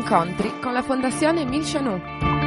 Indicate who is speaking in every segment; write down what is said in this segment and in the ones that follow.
Speaker 1: Incontri con la Fondazione Émile Chanou.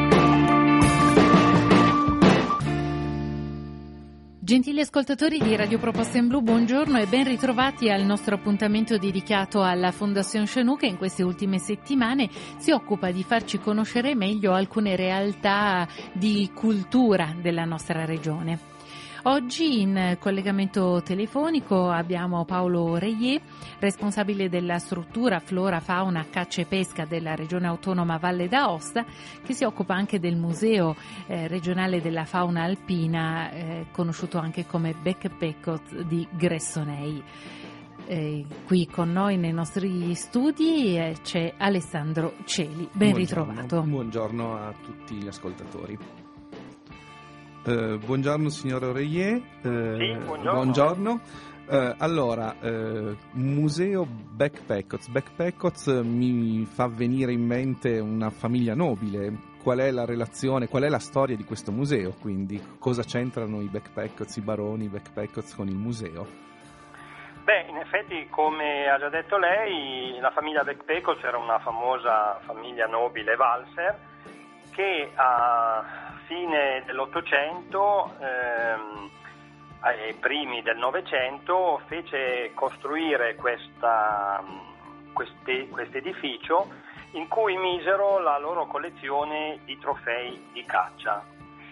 Speaker 2: Gentili ascoltatori di Radio Proposta in Blu, buongiorno e ben ritrovati al nostro appuntamento dedicato alla Fondazione Chanou, che in queste ultime settimane si occupa di farci conoscere meglio alcune realtà di cultura della nostra regione. Oggi in collegamento telefonico abbiamo Paolo Reillier, responsabile della struttura Flora, Fauna, Caccia e Pesca della Regione Autonoma Valle d'Aosta, che si occupa anche del Museo regionale della fauna alpina, conosciuto anche come Bec Pecoz di Gressonei. Qui con noi nei nostri studi c'è Alessandro Celi, ben ritrovato.
Speaker 3: Buongiorno a tutti gli ascoltatori. Buongiorno signor Reillier.
Speaker 4: Sì,
Speaker 3: buongiorno. Allora, Museo Bec Pecoz. Bec Pecoz mi fa venire in mente una famiglia nobile. Qual è la relazione, qual è la storia di questo museo? Quindi cosa c'entrano i Bec Pecoz, i baroni Bec Pecoz con il museo?
Speaker 4: Beh, in effetti, come ha già detto lei, la famiglia Bec Pecoz era una famosa famiglia nobile valser che a fine dell'Ottocento, ai primi del Novecento, fece costruire quest'edificio in cui misero la loro collezione di trofei di caccia.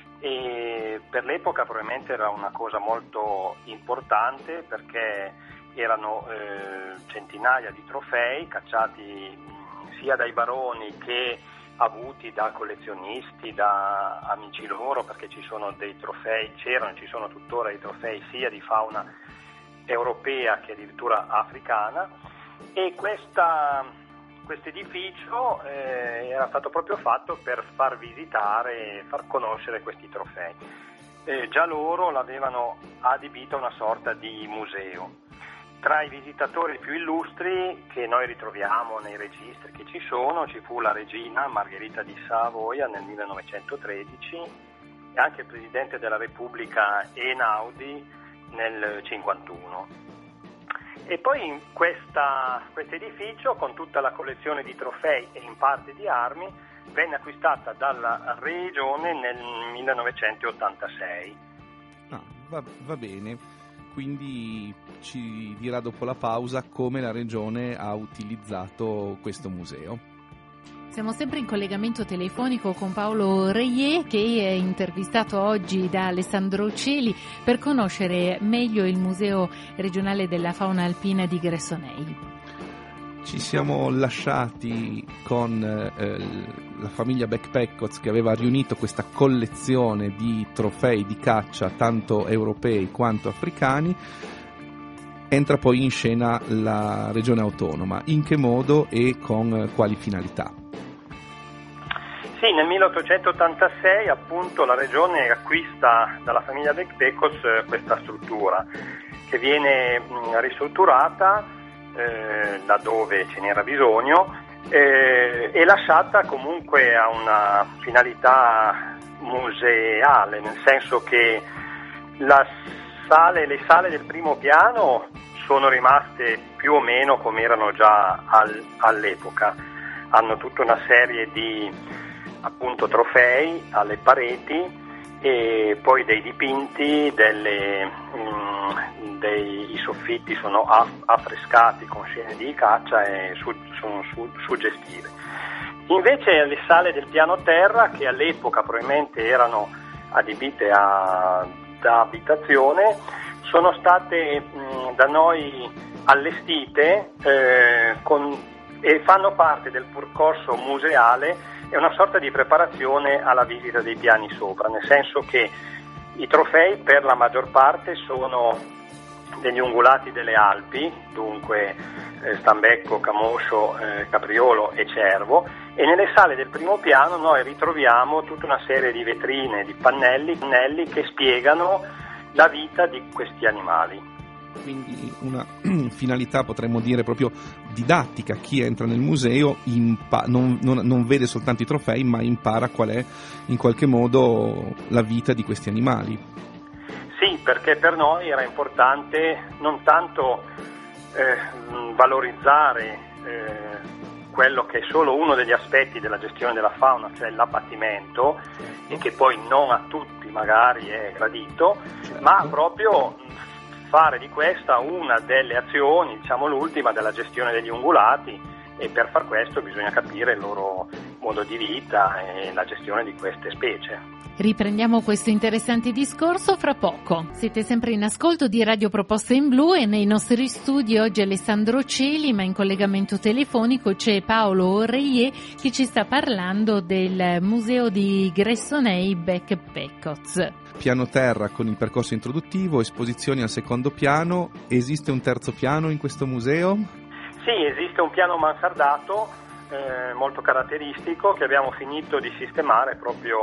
Speaker 4: E per l'epoca probabilmente era una cosa molto importante, perché erano centinaia di trofei cacciati sia dai baroni che avuti da collezionisti, da amici loro, perché ci sono dei trofei, c'erano e ci sono tuttora dei trofei sia di fauna europea che addirittura africana, e questo edificio era stato proprio fatto per far visitare e far conoscere questi trofei. Già loro l'avevano adibito a una sorta di museo. Tra i visitatori più illustri che noi ritroviamo nei registri che ci sono, ci fu la regina Margherita di Savoia nel 1913 e anche il presidente della Repubblica Einaudi nel 1951. E poi in questo edificio, con tutta la collezione di trofei e in parte di armi, venne acquistata dalla regione nel 1986.
Speaker 3: Va bene. Quindi ci dirà dopo la pausa come la Regione ha utilizzato questo museo.
Speaker 2: Siamo sempre in collegamento telefonico con Paolo Reillier, che è intervistato oggi da Alessandro Celi per conoscere meglio il Museo regionale della fauna alpina di Gressonei.
Speaker 3: Ci siamo lasciati con la famiglia Bec Pecoz, che aveva riunito questa collezione di trofei di caccia tanto europei quanto africani. Entra poi in scena la regione autonoma. In che modo e con quali finalità?
Speaker 4: Sì, nel 1886 appunto la regione acquista dalla famiglia Bec Pecoz questa struttura, che viene ristrutturata laddove ce n'era bisogno, e lasciata comunque a una finalità museale, nel senso che le sale del primo piano sono rimaste più o meno come erano già all'epoca. Hanno tutta una serie di appunto trofei alle pareti e poi dei dipinti, i soffitti sono affrescati con scene di caccia e sono suggestive. Invece le sale del piano terra, che all'epoca probabilmente erano adibite da abitazione, sono state da noi allestite e fanno parte del percorso museale. È una sorta di preparazione alla visita dei piani sopra, nel senso che i trofei per la maggior parte sono degli ungulati delle Alpi, dunque stambecco, camoscio, capriolo e cervo, e nelle sale del primo piano noi ritroviamo tutta una serie di vetrine, di pannelli che spiegano la vita di questi animali.
Speaker 3: Quindi una finalità, potremmo dire, proprio didattica. Chi entra nel museo non vede soltanto i trofei, ma impara qual è in qualche modo la vita di questi animali.
Speaker 4: Sì, perché per noi era importante non tanto valorizzare quello che è solo uno degli aspetti della gestione della fauna, cioè l'abbattimento, e che poi non a tutti magari è gradito, ma proprio fare di questa una delle azioni, diciamo l'ultima, della gestione degli ungulati, e per far questo bisogna capire il loro modo di vita e la gestione di queste specie.
Speaker 2: Riprendiamo questo interessante discorso fra poco. Siete sempre in ascolto di Radio Proposta in Blu e nei nostri studi oggi Alessandro Celi, ma in collegamento telefonico c'è Paolo Oreillet che ci sta parlando del museo di Gressoney Bec Peckoz.
Speaker 3: Piano terra con il percorso introduttivo, esposizioni al secondo piano. Esiste un terzo piano in questo museo?
Speaker 4: Sì, esiste un piano mansardato molto caratteristico che abbiamo finito di sistemare proprio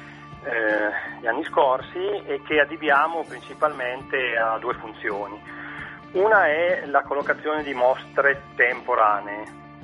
Speaker 4: gli anni scorsi e che addiviamo principalmente a due funzioni. Una è la collocazione di mostre temporanee.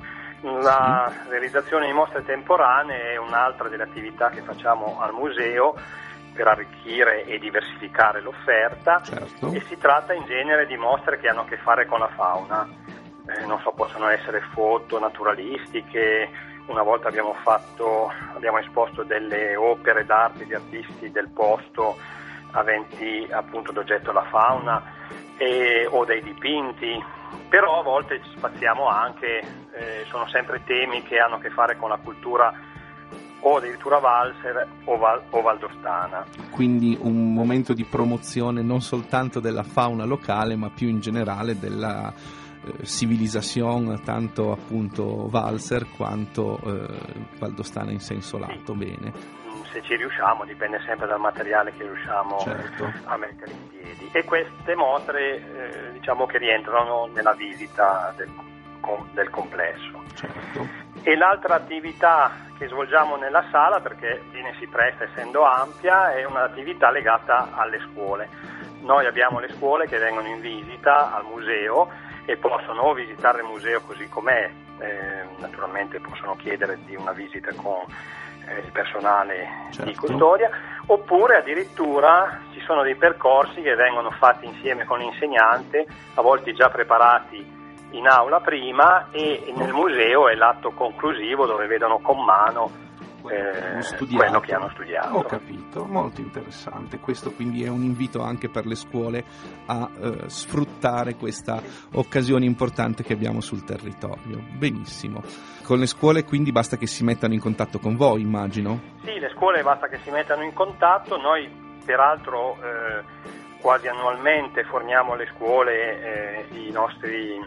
Speaker 4: La realizzazione di mostre temporanee è un'altra delle attività che facciamo al museo per arricchire e diversificare l'offerta.
Speaker 3: Certo. E
Speaker 4: si tratta in genere di mostre che hanno a che fare con la fauna. Possono essere foto naturalistiche. Una volta abbiamo esposto delle opere d'arte di artisti del posto aventi appunto d'oggetto la fauna o dei dipinti, però a volte ci spaziamo anche, sono sempre temi che hanno a che fare con la cultura o addirittura valser o valdostana.
Speaker 3: Quindi un momento di promozione non soltanto della fauna locale ma più in generale della civilizzazione, tanto appunto valser quanto valdostana in senso lato.
Speaker 4: Sì.
Speaker 3: Bene.
Speaker 4: Se ci riusciamo, dipende sempre dal materiale che riusciamo a mettere in piedi. E queste mostre diciamo che rientrano nella visita del complesso.
Speaker 3: Certo.
Speaker 4: E l'altra attività che svolgiamo nella sala, perché bene si presta essendo ampia, è un'attività legata alle scuole. Noi abbiamo le scuole che vengono in visita al museo e possono o visitare il museo così com'è, naturalmente possono chiedere di una visita con il personale di custodia, oppure addirittura ci sono dei percorsi che vengono fatti insieme con l'insegnante, a volte già preparati in aula prima, e nel museo è l'atto conclusivo dove vedono con mano quello che hanno studiato.
Speaker 3: Ho capito, molto interessante. Questo quindi è un invito anche per le scuole a sfruttare questa occasione importante che abbiamo sul territorio. Benissimo. Con le scuole quindi basta che si mettano in contatto con voi, immagino?
Speaker 4: Sì, le scuole basta che si mettano in contatto. Noi peraltro quasi annualmente forniamo alle scuole i nostri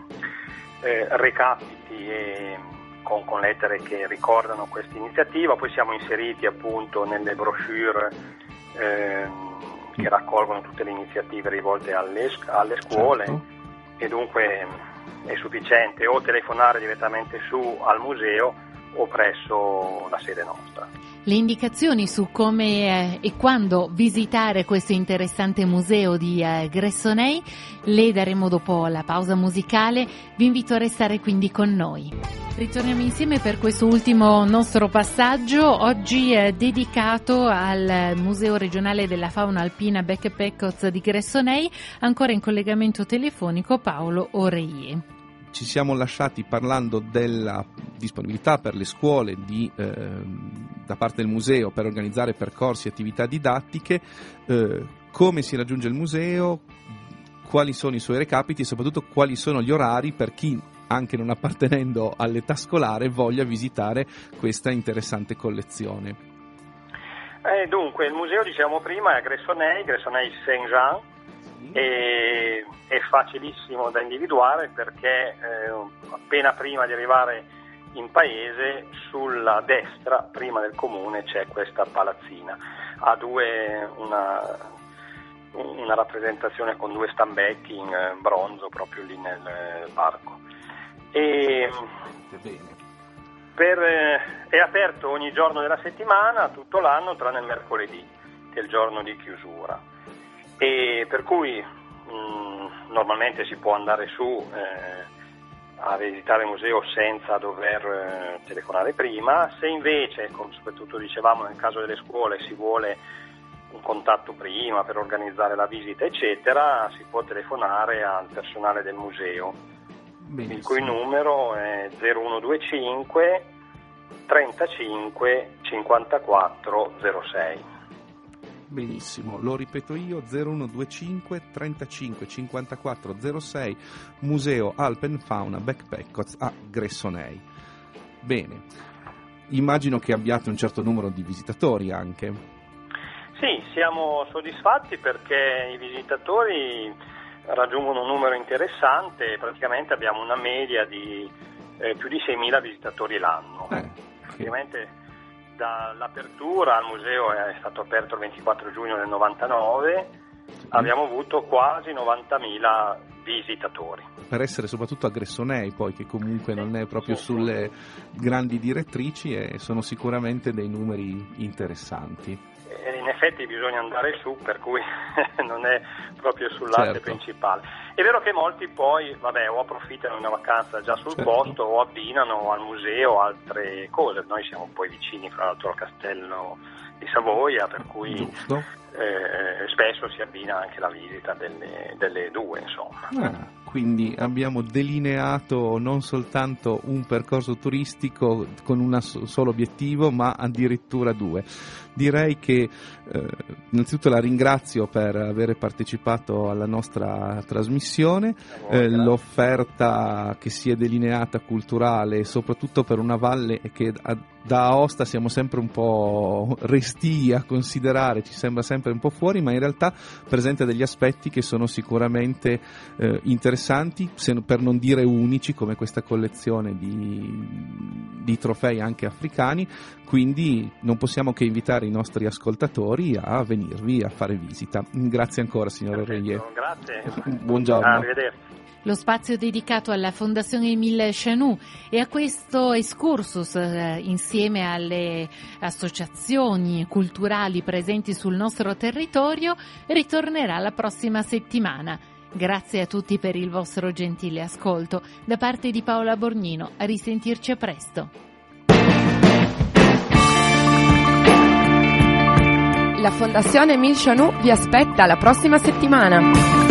Speaker 4: recapiti con lettere che ricordano questa iniziativa. Poi siamo inseriti appunto nelle brochure che raccolgono tutte le iniziative rivolte alle scuole. Certo. E dunque è sufficiente o telefonare direttamente su al museo o presso la sede nostra.
Speaker 2: Le indicazioni su come e quando visitare questo interessante museo di Gressoney le daremo dopo la pausa musicale. Vi invito a restare quindi con noi. Ritorniamo insieme per questo ultimo nostro passaggio, oggi dedicato al Museo regionale della fauna alpina Bec Peckoz di Gressoney, ancora in collegamento telefonico Paolo Oreillet.
Speaker 3: Ci siamo lasciati parlando della disponibilità per le scuole da parte del museo per organizzare percorsi e attività didattiche, come si raggiunge il museo, quali sono i suoi recapiti e soprattutto quali sono gli orari per chi, anche non appartenendo all'età scolare, voglia visitare questa interessante collezione.
Speaker 4: Dunque, il museo, diciamo prima, è a Gressoney Saint-Jean, e è facilissimo da individuare perché appena prima di arrivare in paese, sulla destra, prima del comune, c'è questa palazzina. Ha una rappresentazione con due stambecchi in bronzo proprio lì nel parco. È aperto ogni giorno della settimana, tutto l'anno, tranne il mercoledì, che è il giorno di chiusura. E per cui normalmente si può andare su a visitare il museo senza dover telefonare prima. Se invece, come soprattutto dicevamo nel caso delle scuole, si vuole un contatto prima per organizzare la visita eccetera, si può telefonare al personale del museo. Benissimo. Il cui numero è 0125 35 54 06.
Speaker 3: Benissimo, lo ripeto io, 0125 35 54 06, Museo Alpenfauna Beck-Peckoz a Gressonei. Bene, immagino che abbiate un certo numero di visitatori anche.
Speaker 4: Sì, siamo soddisfatti perché i visitatori raggiungono un numero interessante, praticamente abbiamo una media di più di 6.000 visitatori l'anno. Praticamente dall'apertura al museo è stato aperto il 24 giugno del 99, abbiamo avuto quasi 90.000 visitatori.
Speaker 3: Per essere soprattutto a Gressonei, poi, che comunque non è proprio sulle grandi direttrici, e sono sicuramente dei numeri interessanti.
Speaker 4: In effetti bisogna andare su, per cui non è proprio sull'arte principale. È vero che molti poi, o approfittano di una vacanza già sul posto o abbinano al museo altre cose. Noi siamo poi vicini, fra l'altro, al castello di Savoia, per cui spesso si abbina anche la visita delle due, insomma.
Speaker 3: Quindi abbiamo delineato non soltanto un percorso turistico con un solo obiettivo, ma addirittura due. Direi che innanzitutto la ringrazio per aver partecipato alla nostra trasmissione, l'offerta che si è delineata culturale, soprattutto per una valle che da Aosta siamo sempre un po' restii a considerare, ci sembra sempre un po' fuori, ma in realtà presenta degli aspetti che sono sicuramente interessanti, per non dire unici, come questa collezione di trofei anche africani. Quindi non possiamo che invitare i nostri ascoltatori a venirvi a fare visita. Grazie ancora, signor Reillet.
Speaker 4: Grazie.
Speaker 3: Buongiorno.
Speaker 4: Arrivederci.
Speaker 2: Lo spazio dedicato alla Fondazione Émile Chanoux e a questo excursus insieme alle associazioni culturali presenti sul nostro territorio ritornerà la prossima settimana. Grazie a tutti per il vostro gentile ascolto. Da parte di Paola Borgnino, a risentirci a presto.
Speaker 1: La Fondazione Émile Chanoux vi aspetta la prossima settimana.